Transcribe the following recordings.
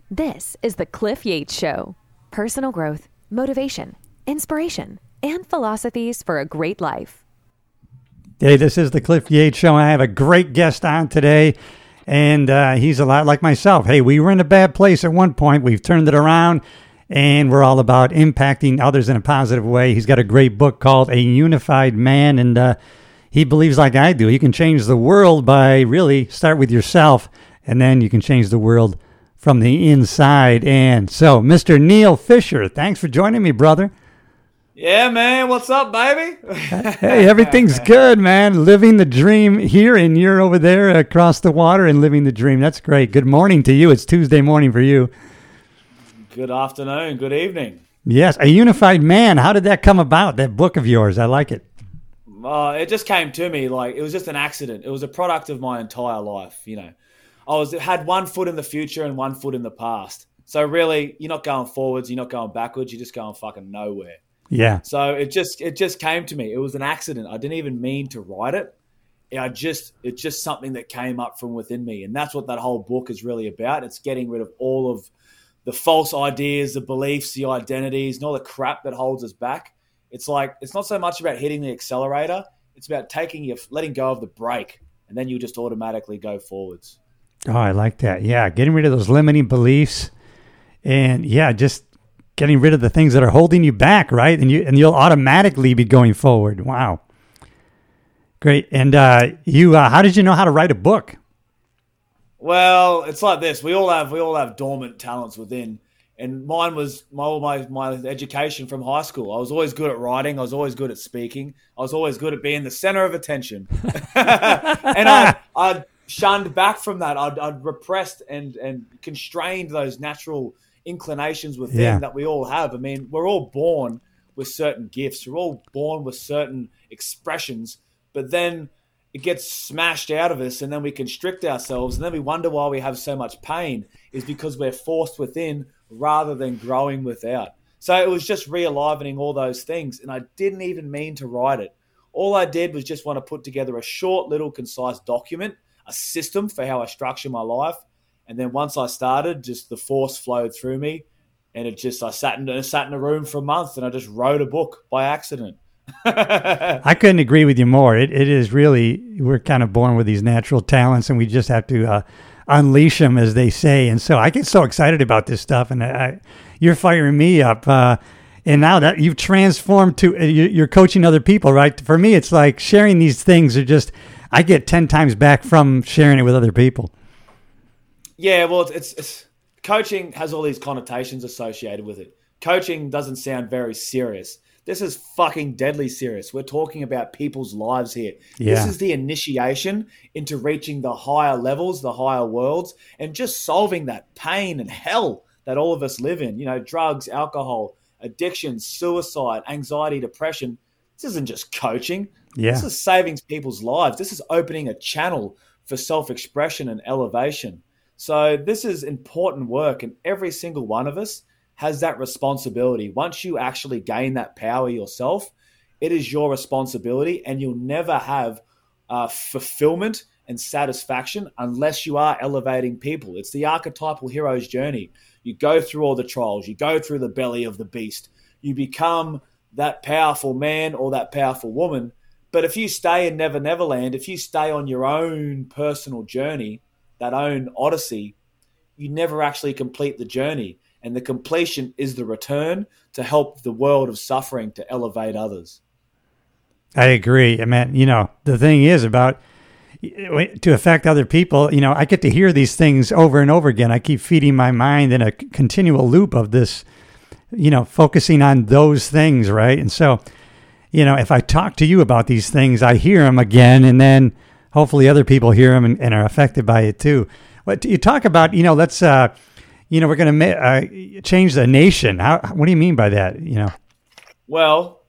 This is the Cliff Yates Show. Personal growth, motivation, inspiration, and philosophies for a great life. Hey, this is the Cliff Yates Show. I have a great guest on today, and he's a lot like myself. Hey, we were in a bad place at one point. We've turned it around, and we're all about impacting others in a positive way. He's got a great book called A Unified Man, and he believes like I do. You can change the world by really start with yourself, and then you can change the world from the inside. And so, Mr. Neil Fisher, thanks for joining me, brother. Yeah, man. What's up, baby? Hey, everything's good, man. Living the dream here, and you're over there across the water and living the dream. That's great. Good morning to you. It's Tuesday morning for you. Good afternoon. Good evening. Yes, A Unified Man. How did that come about, that book of yours? I like it. It just came to me like it was just an accident. It was a product of my entire life, you know. Had one foot in the future and one foot in the past. So really, you're not going forwards, you're not going backwards, you're just going fucking nowhere. Yeah. So it just came to me. It was an accident. I didn't even mean to write it. It's just something that came up from within me, and that's what that whole book is really about. It's getting rid of all of the false ideas, the beliefs, the identities, and all the crap that holds us back. It's like it's not so much about hitting the accelerator. It's about letting go of the brake, and then you just automatically go forwards. Oh, I like that. Yeah, getting rid of those limiting beliefs, and just getting rid of the things that are holding you back, right? And you'll automatically be going forward. Wow, great. And how did you know how to write a book? Well, it's like this. We all have dormant talents within, and mine was my education from high school. I was always good at writing. I was always good at speaking. I was always good at being the center of attention, and I'd shunned back from that. I'd repressed and constrained those natural inclinations within that we all have. I mean, we're all born with certain gifts. We're all born with certain expressions, but then it gets smashed out of us, and then we constrict ourselves, and then we wonder why we have so much pain is because we're forced within rather than growing without. So it was just re-alivening all those things, and I didn't even mean to write it. All I did was just want to put together a short, little, concise document, a system for how I structure my life. And then once I started, just the force flowed through me, and I sat in a room for a month, and I just wrote a book by accident. I couldn't agree with you more. It is really, we're kind of born with these natural talents, and we just have to unleash them, as they say. And so I get so excited about this stuff, and you're firing me up. And now that you've transformed to, you're coaching other people, right? For me, it's like sharing these things are just, I get 10 times back from sharing it with other people. Yeah, well, it's coaching has all these connotations associated with it. Coaching doesn't sound very serious. This is fucking deadly serious. We're talking about people's lives here. Yeah. This is the initiation into reaching the higher levels, the higher worlds, and just solving that pain and hell that all of us live in. You know, drugs, alcohol, addiction, suicide, anxiety, depression. This isn't just coaching. Yeah. This is saving people's lives. This is opening a channel for self-expression and elevation. So this is important work, and every single one of us has that responsibility. Once you actually gain that power yourself, it is your responsibility, and you'll never have fulfillment and satisfaction unless you are elevating people. It's the archetypal hero's journey. You go through all the trials. You go through the belly of the beast. You become that powerful man or that powerful woman. But if you stay in Never Never Land, if you stay on your own personal journey, that own odyssey, you never actually complete the journey. And the completion is the return to help the world of suffering to elevate others. I agree. I mean, the thing is about to affect other people, I get to hear these things over and over again. I keep feeding my mind in a continual loop of this, focusing on those things, right? And so, if I talk to you about these things, I hear them again, and then hopefully other people hear them and are affected by it too. What you talk about, let's, we're going to change the nation. What do you mean by that? Well,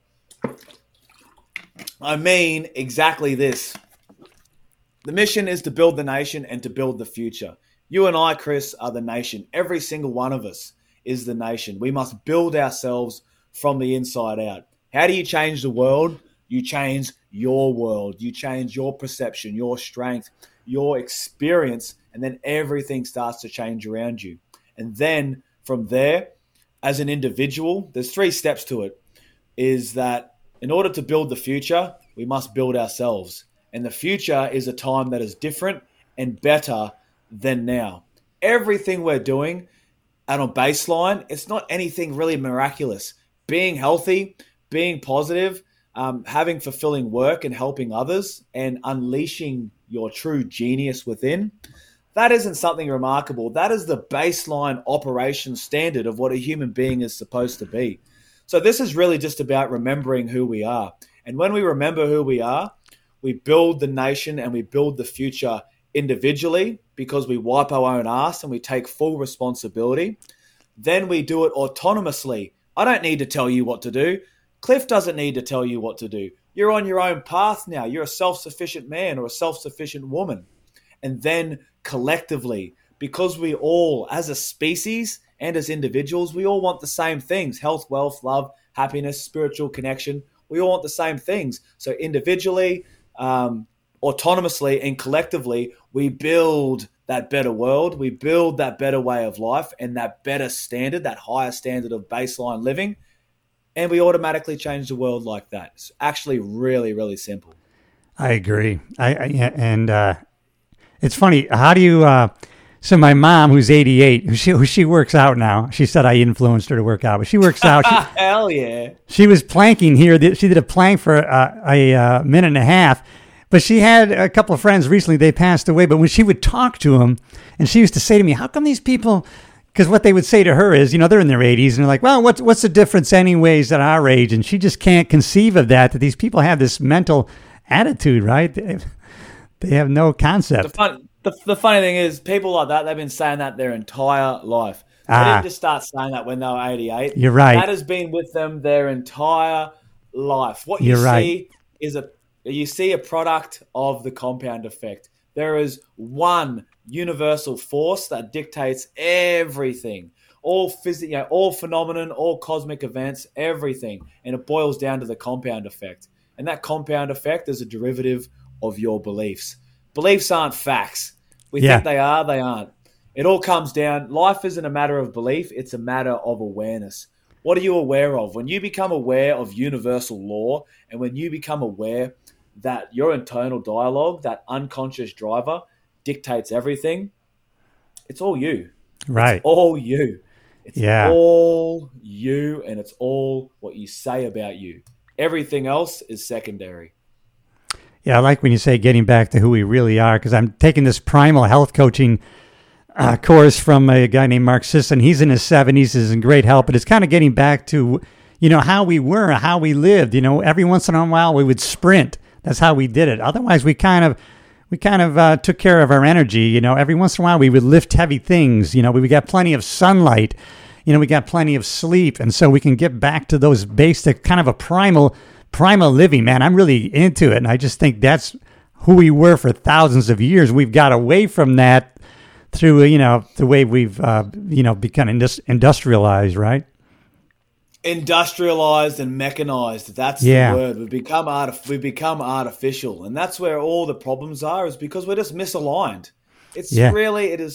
I mean exactly this. The mission is to build the nation and to build the future. You and I, Chris, are the nation. Every single one of us is the nation. We must build ourselves from the inside out. How do you change the world? You change your world. You change your perception, your strength, your experience, and then everything starts to change around you. And then from there, as an individual, there's 3 steps to it, is that in order to build the future, we must build ourselves. And the future is a time that is different and better than now. Everything we're doing at a baseline, it's not anything really miraculous. Being healthy, being positive, having fulfilling work and helping others and unleashing your true genius within, that isn't something remarkable. That is the baseline operation standard of what a human being is supposed to be. So this is really just about remembering who we are. And when we remember who we are, we build the nation and we build the future individually because we wipe our own ass and we take full responsibility. Then we do it autonomously. I don't need to tell you what to do. Cliff doesn't need to tell you what to do. You're on your own path now. You're a self-sufficient man or a self-sufficient woman. And then collectively, because we all, as a species and as individuals, we all want the same things: health, wealth, love, happiness, spiritual connection. We all want the same things. So individually, autonomously, and collectively, we build that better world. We build that better way of life and that better standard, that higher standard of baseline living. And we automatically change the world like that. It's actually really, really simple. I agree. It's funny. How do you? So my mom, who's 88, who she works out now. She said I influenced her to work out, but she works out. Hell yeah! She was planking here. She did a plank for a minute and a half. But she had a couple of friends recently. They passed away. But when she would talk to them, and she used to say to me, "How come these people?" Because what they would say to her is, they're in their 80s, and they're like, well, what's the difference anyways at our age? And she just can't conceive of that these people have this mental attitude, right? They have no concept. The funny thing is, people like that, they've been saying that their entire life. They didn't just start saying that when they were 88. You're right. That has been with them their entire life. What you see is a product of the compound effect. There is one universal force that dictates everything, all phenomenon, all cosmic events, everything, and it boils down to the compound effect. And that compound effect is a derivative of your beliefs. Beliefs aren't facts. We think they are, they aren't. It all comes down. Life isn't a matter of belief; it's a matter of awareness. What are you aware of? When you become aware of universal law, and when you become aware that your internal dialogue, that unconscious driver, dictates everything, it's all you. Right. It's all you. It's all you, and it's all what you say about you. Everything else is secondary. Yeah, I like when you say getting back to who we really are, because I'm taking this primal health coaching course from a guy named Mark Sisson. He's in his 70s, is in great health, but it's kind of getting back to, how we were, how we lived. Every once in a while we would sprint. That's how we did it. Otherwise, we kind of took care of our energy. Every once in a while we would lift heavy things. We got plenty of sunlight. We got plenty of sleep, and so we can get back to those basic kind of a primal living. Man, I'm really into it, and I just think that's who we were for thousands of years. We've got away from that through the way we've become industrialized, right? Industrialized and mechanized. That's the word. We've become artificial, and that's where all the problems are. Is because we're just misaligned. It is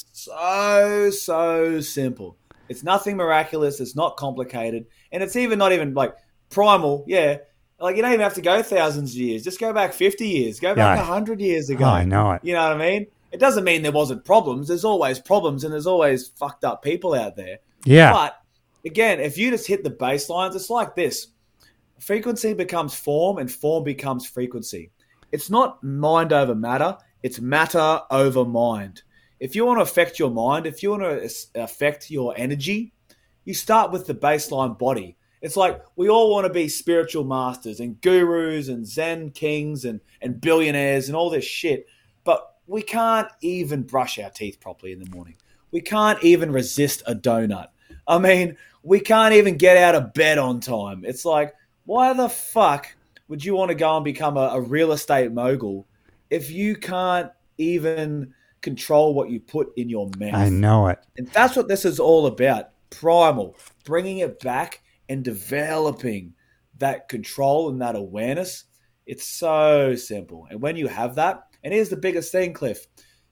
so simple. It's nothing miraculous. It's not complicated, and it's not even like primal. Yeah, like you don't even have to go thousands of years. Just go back 50 years. Go back 100 years ago. Oh, I know it. You know what I mean? It doesn't mean there wasn't problems. There's always problems, and there's always fucked up people out there. Yeah, but again, if you just hit the baselines, it's like this. Frequency becomes form and form becomes frequency. It's not mind over matter. It's matter over mind. If you want to affect your mind, if you want to affect your energy, you start with the baseline body. It's like we all want to be spiritual masters and gurus and Zen kings and billionaires and all this shit. But we can't even brush our teeth properly in the morning. We can't even resist a donut. I mean, we can't even get out of bed on time. It's like, why the fuck would you want to go and become a real estate mogul if you can't even control what you put in your mouth? I know it. And that's what this is all about. Primal, bringing it back and developing that control and that awareness. It's so simple. And when you have that, and here's the biggest thing, Cliff,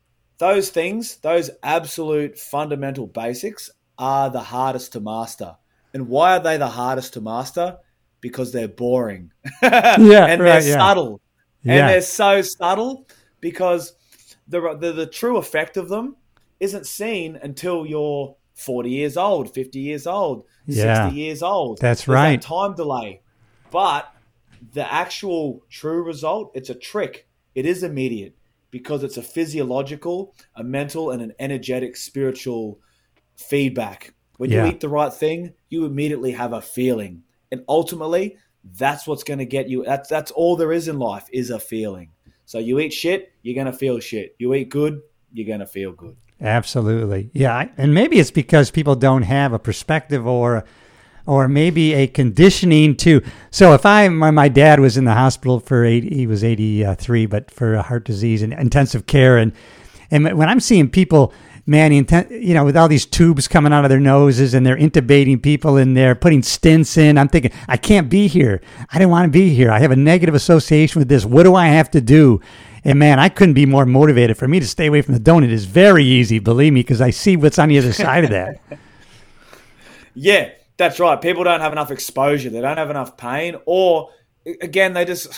those things, those absolute fundamental basics are the hardest to master. And why are they the hardest to master? Because they're boring. And they're subtle. Yeah. And they're so subtle because the true effect of them isn't seen until you're 40 years old, 50 years old, 60 years old. There's right. That time delay. But the actual true result, it's a trick. It is immediate because it's a physiological, a mental, and an energetic, spiritual feedback. When you eat the right thing, you immediately have a feeling. And ultimately, that's what's going to get you. That's all there is in life is a feeling. So you eat shit, you're going to feel shit. You eat good, you're going to feel good. Absolutely. Yeah. And maybe it's because people don't have a perspective or maybe a conditioning to. So if my dad was in the hospital he was 83, but for heart disease and intensive care. And when I'm seeing people, man, with all these tubes coming out of their noses and they're intubating people and they're putting stents in, I'm thinking, I can't be here. I didn't want to be here. I have a negative association with this. What do I have to do? And man, I couldn't be more motivated. For me to stay away from the donut is very easy, believe me, because I see what's on the other side of that. Yeah, that's right. People don't have enough exposure. They don't have enough pain. Or, again,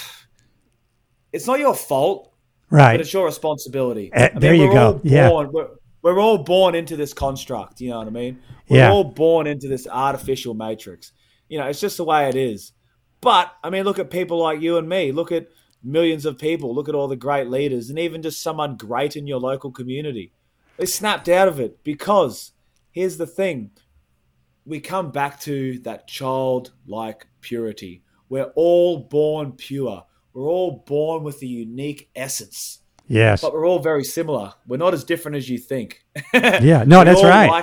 it's not your fault, right? But it's your responsibility. There you go. We're all born into this construct, you know what I mean? We're all born into this artificial matrix. It's just the way it is. But, I mean, look at people like you and me. Look at millions of people. Look at all the great leaders and even just someone great in your local community. They snapped out of it because, here's the thing, we come back to that childlike purity. We're all born pure. We're all born with a unique essence. Yes. But we're all very similar. We're not as different as you think. Yeah, no, that's right.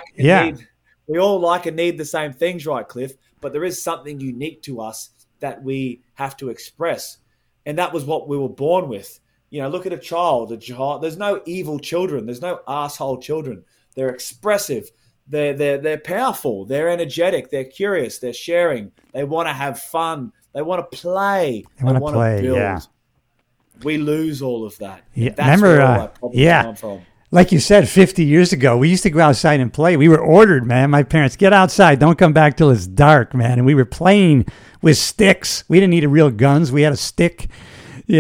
We all like and need the same things, right, Cliff? But there is something unique to us that we have to express. And that was what we were born with. Look at a child. There's no evil children. There's no asshole children. They're expressive. They're powerful. They're energetic. They're curious. They're sharing. They want to have fun. They want to play. They want to build. Yeah. We lose all of that. Yeah. That's where all that problems come from. Like you said, 50 years ago, we used to go outside and play. We were ordered, man. My parents, get outside. Don't come back till it's dark, man. And we were playing with sticks. We didn't need real guns. We had a stick. We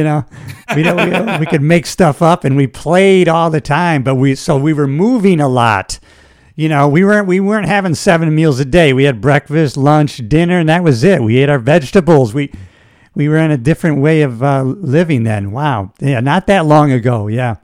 could make stuff up, and we played all the time. But we were moving a lot. We weren't having 7 meals a day. We had breakfast, lunch, dinner, and that was it. We ate our vegetables. We were in a different way of living then. Wow. Yeah, not that long ago. Yeah.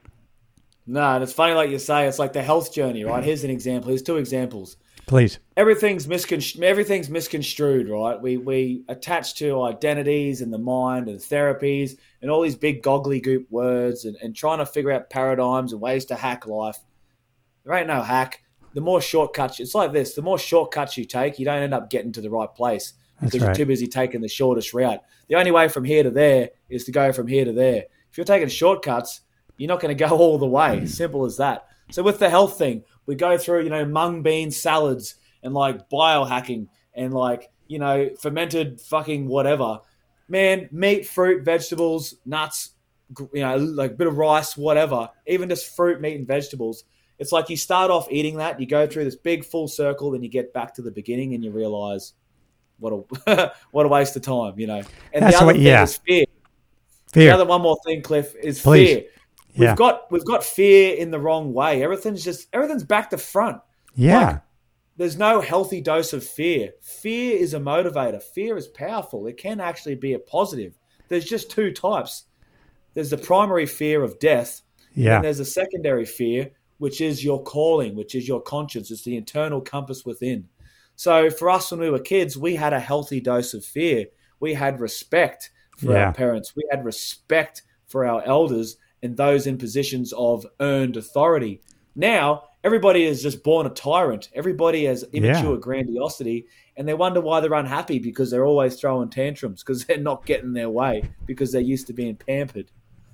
No, and it's funny, like you say, it's like the health journey, right? Here's an example. Here's 2 examples. Please. Everything's misconstrued, right? We attach to identities and the mind and therapies and all these big goggly goop words and trying to figure out paradigms and ways to hack life. There ain't no hack. The more shortcuts, it's like this. The more shortcuts you take, you don't end up getting to the right place because you're too busy taking the shortest route. The only way from here to there is to go from here to there. If you're taking shortcuts, you're not going to go all the way. Simple as that. So with the health thing, we go through, mung bean salads and like biohacking and like, fermented fucking whatever. Man, meat, fruit, vegetables, nuts, like a bit of rice, whatever. Even just fruit, meat, and vegetables. It's like you start off eating that, you go through this big full circle, then you get back to the beginning and you realize what a waste of time, And that's the other thing is fear. The other one more thing, Cliff, is fear. We've got fear in the wrong way. Everything's back to front. Yeah. Like, there's no healthy dose of fear. Fear is a motivator. Fear is powerful. It can actually be a positive. There's just 2 types. There's the primary fear of death. Yeah. And there's a secondary fear, which is your calling, which is your conscience. It's the internal compass within. So for us when we were kids, we had a healthy dose of fear. We had respect for our parents. We had respect for our elders and those in positions of earned authority. Now, everybody is just born a tyrant. Everybody has immature grandiosity, and they wonder why they're unhappy because they're always throwing tantrums because they're not getting their way because they're used to being pampered.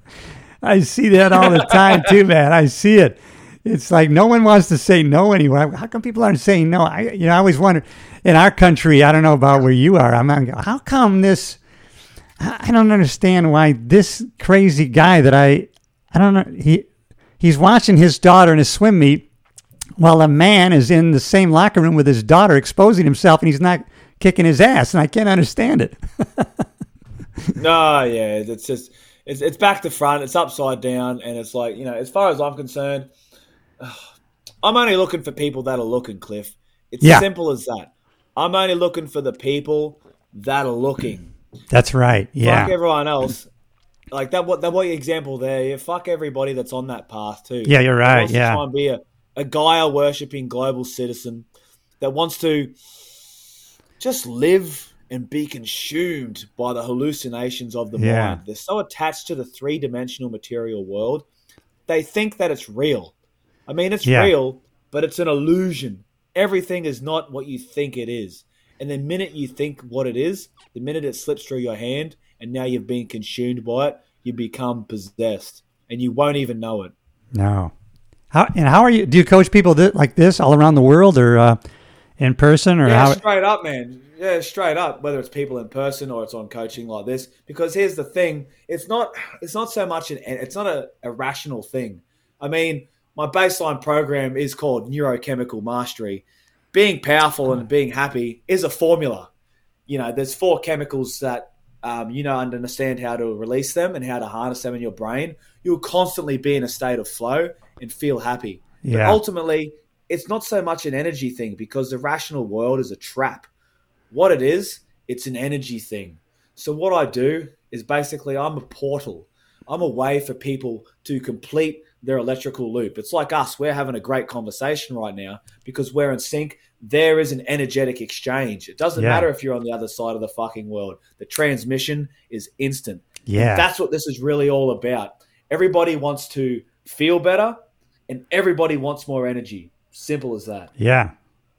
I see that all the time too, man. I see it. It's like no one wants to say no anymore. How come people aren't saying no? I always wonder, in our country, I don't know about where you are. How come this, I don't understand why this crazy guy that I don't know, he's watching his daughter in a swim meet while a man is in the same locker room with his daughter exposing himself, and he's not kicking his ass, and I can't understand it. No, yeah, it's just it's back to front, it's upside down, and it's like, as far as I'm concerned, I'm only looking for people that are looking, Cliff. It's as simple as that. I'm only looking for the people that are looking. That's right. Yeah. Fuck everyone else. Like that what your example there. Yeah, fuck everybody that's on that path too. Yeah, you're right. Yeah. Try and be a Gaia worshipping global citizen that wants to just live and be consumed by the hallucinations of the mind. They're so attached to the three-dimensional material world, they think that it's real. I mean, it's real, but it's an illusion. Everything is not what you think it is. And the minute you think what it is, the minute it slips through your hand and now you've been consumed by it, you become possessed and you won't even know it. No. How are you? Do you coach people like this all around the world, or in person, or how? Straight up, man. Yeah, straight up. Whether it's people in person or it's on coaching like this, because here's the thing: it's not so much it's not a rational thing. I mean, my baseline program is called Neurochemical Mastery. Being powerful and being happy is a formula. There's 4 chemicals that understand how to release them and how to harness them in your brain. You'll constantly be in a state of flow and feel happy. Yeah. But ultimately, it's not so much an energy thing, because the rational world is a trap. What it is, it's an energy thing. So what I do is basically I'm a portal. I'm a way for people to complete their electrical loop. It's like us. We're having a great conversation right now because we're in sync. There is an energetic exchange. It doesn't matter if you're on the other side of the fucking world. The transmission is instant. Yeah. And that's what this is really all about. Everybody wants to feel better, and everybody wants more energy. Simple as that. Yeah.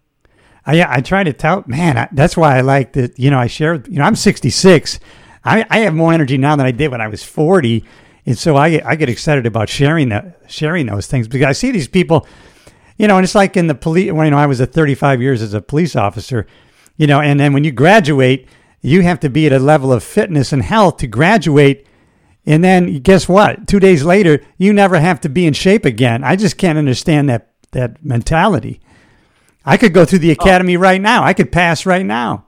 I try to tell, man, that's why I like that. I share, I'm 66. I have more energy now than I did when I was 40. And so I get excited about sharing those things, because I see these people, and it's like in the police, when I was at 35 years as a police officer, and then when you graduate, you have to be at a level of fitness and health to graduate. And then guess what? 2 days later, you never have to be in shape again. I just can't understand that mentality. I could go through the academy right now. I could pass right now.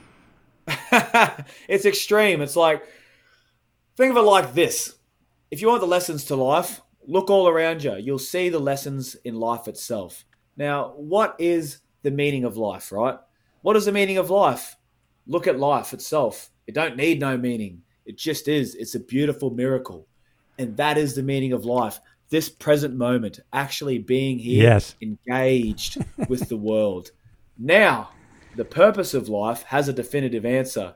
It's extreme. It's like, think of it like this. If you want the lessons to life, look all around you. You'll see the lessons in life itself. Now, what is the meaning of life, right? What is the meaning of life? Look at life itself. It don't need no meaning. It just is. It's a beautiful miracle. And that is the meaning of life. This present moment, actually being here, engaged with the world. Now, the purpose of life has a definitive answer.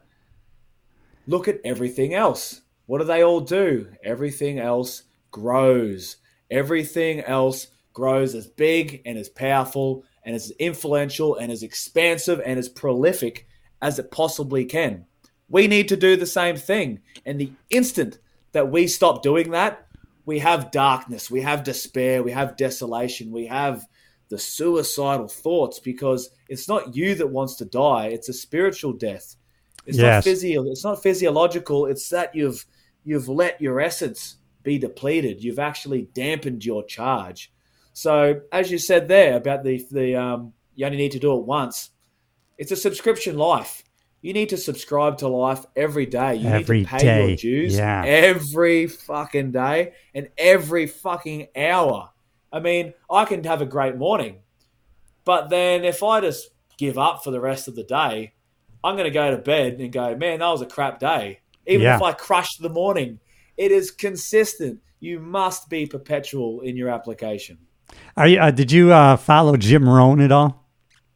Look at everything else. What do they all do? Everything else grows. Everything else grows as big and as powerful and as influential and as expansive and as prolific as it possibly can. We need to do the same thing. And the instant that we stop doing that, we have darkness, we have despair, we have desolation, we have the suicidal thoughts, because it's not you that wants to die. It's a spiritual death. It's not physiological. It's that you've let your essence be depleted. You've actually dampened your charge. So as you said there about the you only need to do it once, it's a subscription life. You need to subscribe to life every day. You need to pay your dues every fucking day and every fucking hour. I mean, I can have a great morning, but then if I just give up for the rest of the day, I'm going to go to bed and go, man, that was a crap day. Even if I crushed the morning, it is consistent. You must be perpetual in your application. Did you follow Jim Rohn at all?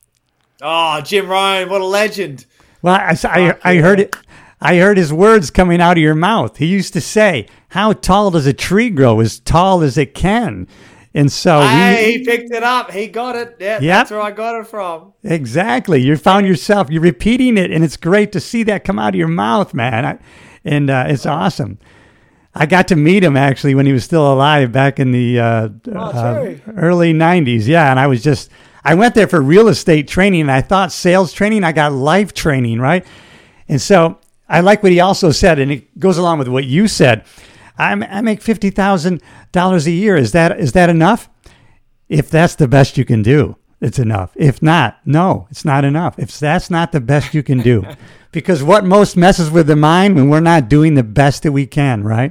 Oh, Jim Rohn, what a legend. Well, I heard it. I heard his words coming out of your mouth. He used to say, "How tall does a tree grow? As tall as it can." And so he picked it up. He got it. Yeah, that's where I got it from. Exactly. You found yourself. You're repeating it, and it's great to see that come out of your mouth, man. It's awesome. I got to meet him actually when he was still alive back in the early 90s. Yeah, and I went there for real estate training, and I thought sales training. I got life training, right? And so I like what he also said, and it goes along with what you said. I make $50,000 a year. Is that enough? If that's the best you can do, it's enough. If not, no, it's not enough. If that's not the best you can do, because what most messes with the mind when we're not doing the best that we can, right?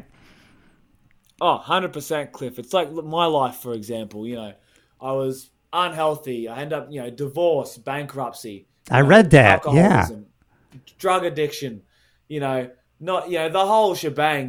Oh, 100%, Cliff. It's like my life, for example. I was unhealthy. I end up, divorce, bankruptcy. I read that. Yeah. Drug addiction. Not the whole shebang.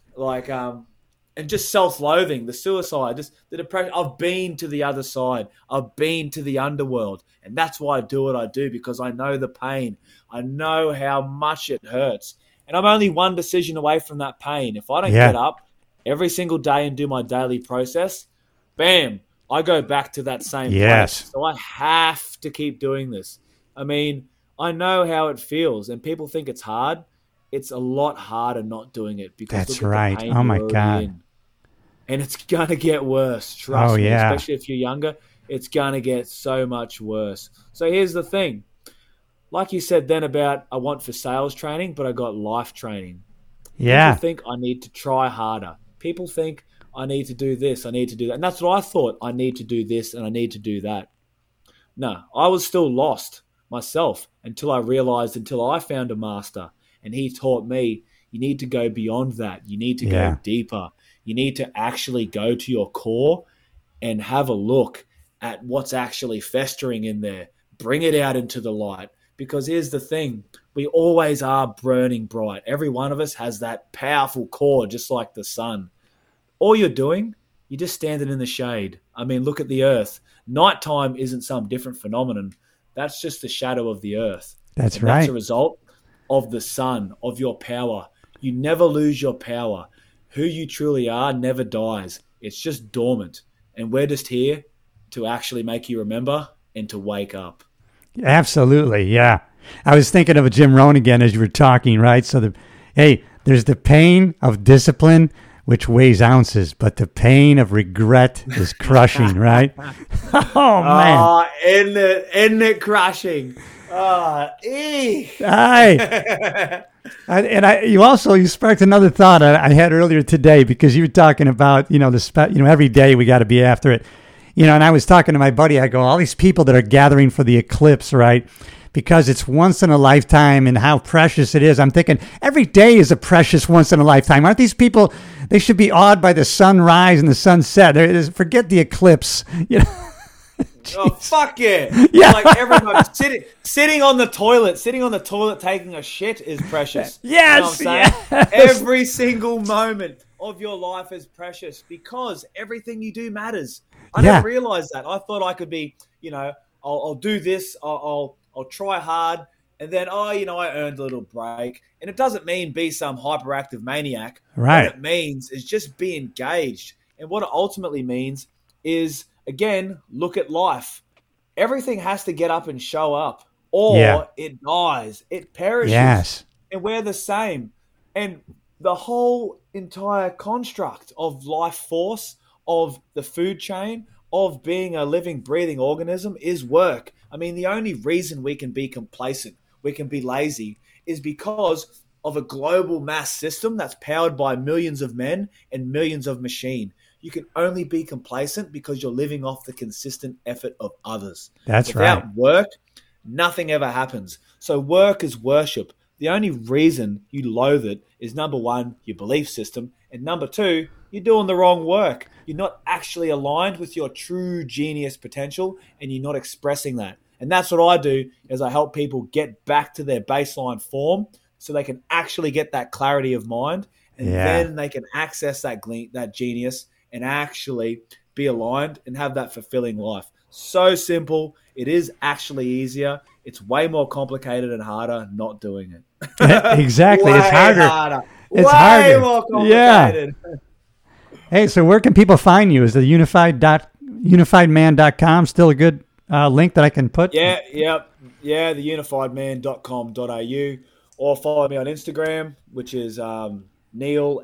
And just self-loathing, the suicide, just the depression. I've been to the other side. I've been to the underworld, and that's why I do what I do, because I know the pain. I know how much it hurts, and I'm only one decision away from that pain. If I don't get up every single day and do my daily process, bam, I go back to that same place. So I have to keep doing this. I mean, I know how it feels, and people think it's hard. It's a lot harder not doing it, because that's right. Oh my God. And it's going to get worse. Trust me, especially if you're younger, it's going to get so much worse. So here's the thing. Like you said then about I want for sales training, but I got life training. Yeah. People think I need to try harder. People think I need to do this, I need to do that. And that's what I thought. I need to do this and I need to do that. No, I was still lost myself until I found a master. And he taught me, you need to go beyond that. You need to go deeper. You need to actually go to your core and have a look at what's actually festering in there. Bring it out into the light. Because here's the thing. We always are burning bright. Every one of us has that powerful core, just like the sun. All you're doing, you're just standing in the shade. I mean, look at the earth. Nighttime isn't some different phenomenon. That's just the shadow of the earth. That's right. That's a result of the sun, of your power. You never lose your power. Who you truly are never dies. It's just dormant. And we're just here to actually make you remember and to wake up. Absolutely, yeah. I was thinking of a Jim Rohn again as you were talking, right? So, there's the pain of discipline, which weighs ounces, but the pain of regret is crushing, right? Oh, man. Oh, isn't it crushing? You sparked another thought I had earlier today, because you were talking about, every day we got to be after it, and I was talking to my buddy. I go, all these people that are gathering for the eclipse, right? Because it's once in a lifetime and how precious it is. I'm thinking every day is a precious once in a lifetime. Aren't these people, they should be awed by the sunrise and the sunset. Forget the eclipse, Oh, fuck yeah. Yeah. Like everybody sitting on the toilet taking a shit is precious. Yes. You know what I'm saying? Every single moment of your life is precious, because everything you do matters. I didn't realize that. I thought I could be, I'll do this, I'll try hard, and then, I earned a little break. And it doesn't mean be some hyperactive maniac. Right. What it means is just be engaged. And what it ultimately means is, again, look at life. Everything has to get up and show up, or it dies. It perishes. Yes. And we're the same. And the whole entire construct of life force, of the food chain, of being a living, breathing organism is work. I mean, the only reason we can be complacent, we can be lazy, is because of a global mass system that's powered by millions of men and millions of machines. You can only be complacent because you're living off the consistent effort of others. That's right. Without work, nothing ever happens. So work is worship. The only reason you loathe it is, number one, your belief system, and number two, you're doing the wrong work. You're not actually aligned with your true genius potential, and you're not expressing that. And that's what I do, is I help people get back to their baseline form so they can actually get that clarity of mind, and then they can access that genius and actually be aligned and have that fulfilling life. So simple. It is actually easier. It's way more complicated and harder not doing it. Exactly. It's harder. It's way harder. More complicated. Yeah. Hey, so where can people find you? Is the unifiedman.com still a good link that I can put? Yeah, the unifiedman.com.au, or follow me on Instagram, which is Neal,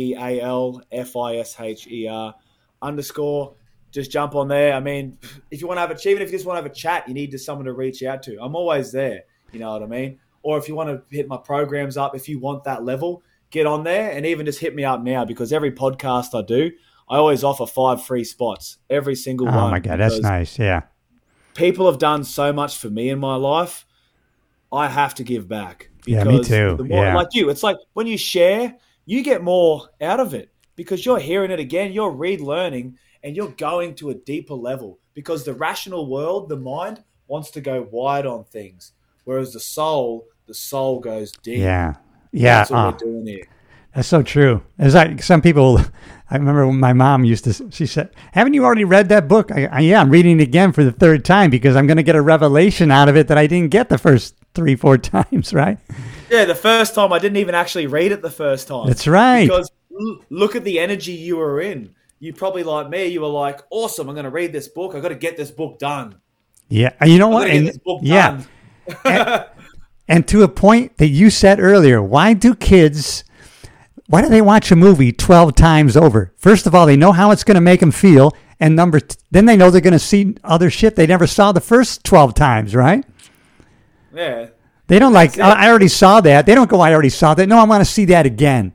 NEALFISHER _ Just jump on there. I mean, if you want to have even if you just want to have a chat, you need someone to reach out to. I'm always there. You know what I mean? Or if you want to hit my programs up, if you want that level, get on there and even just hit me up now, because every podcast I do, I always offer 5 free spots, every single one. Oh my God, that's nice. Yeah. People have done so much for me in my life. I have to give back. Yeah, me too. Like you, it's like when you share, you get more out of it because you're hearing it again, you're relearning, and you're going to a deeper level, because the rational world, the mind, wants to go wide on things, whereas the soul goes deep. Yeah. That's what we're doing here. That's so true. It's like some people, I remember when my mom she said, haven't you already read that book? Yeah, I'm reading it again for the 3rd time because I'm going to get a revelation out of it that I didn't get the first 3-4 times, right? Yeah, the first time I didn't even actually read it the first time. That's right. Because look at the energy you were in. You probably, like me, you were like, awesome, I'm going to read this book. I've got to get this book done. Yeah, you know what? Get this book done. And to a point that you said earlier, why do they watch a movie 12 times over? First of all, they know how it's going to make them feel. And then they know they're going to see other shit they never saw the first 12 times, right? Yeah. They don't I already saw that. They don't go, I already saw that. No, I want to see that again.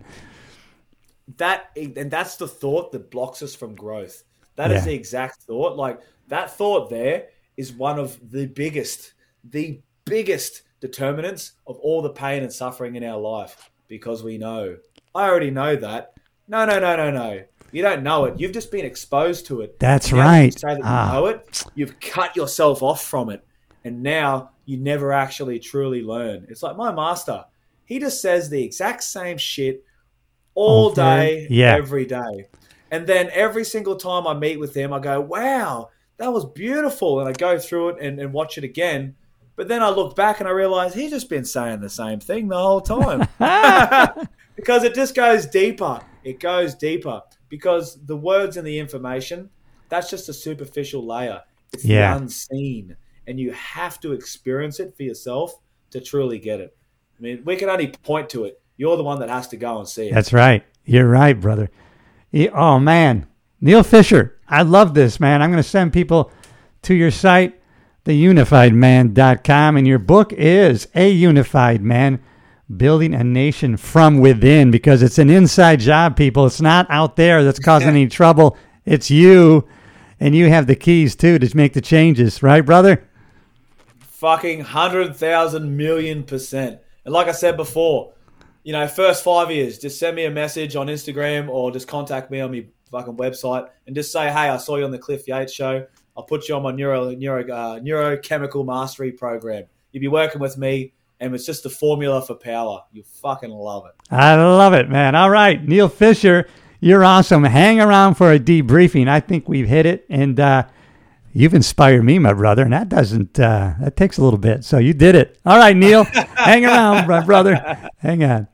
And that's the thought that blocks us from growth. That is the exact thought. Like, that thought there is one of the biggest determinants of all the pain and suffering in our life, because we know. I already know that. No. You don't know it. You've just been exposed to it. That's now right. You say that you know it. You've cut yourself off from it. And now you never actually truly learn. It's like my master. He just says the exact same shit all day, every day. And then every single time I meet with him, I go, wow, that was beautiful. And I go through it and watch it again. But then I look back and I realize he's just been saying the same thing the whole time. Because it just goes deeper. It goes deeper. Because the words and the information, that's just a superficial layer. It's the unseen. And you have to experience it for yourself to truly get it. I mean, we can only point to it. You're the one that has to go and see it. That's right. You're right, brother. Oh, man. Neil Fisher, I love this, man. I'm going to send people to your site, theunifiedman.com, and your book is A Unified Man, Building a Nation from Within, because it's an inside job, people. It's not out there that's causing any trouble. It's you, and you have the keys, too, to make the changes. Right, brother? Fucking 100,000,000,000%. And like I said before, first 5 years, just send me a message on Instagram or just contact me on my fucking website and just say, hey, I saw you on the Cliff Yates show. I'll put you on my neurochemical mastery program. You'll be working with me, and it's just the formula for power. You fucking love it. I love it, man. All right, Neil Fisher, you're awesome. Hang around for a debriefing. I think we've hit it, and you've inspired me, my brother, and that takes a little bit. So you did it. All right, Neil, hang around, my brother. Hang on.